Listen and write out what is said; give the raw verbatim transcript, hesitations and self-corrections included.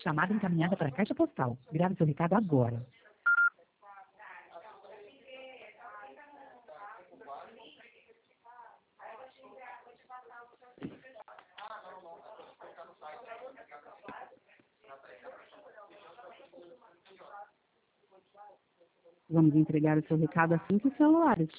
Chamada encaminhada para a caixa postal. Grave seu recado agora. Vamos entregar o seu recado assim que o celular estiver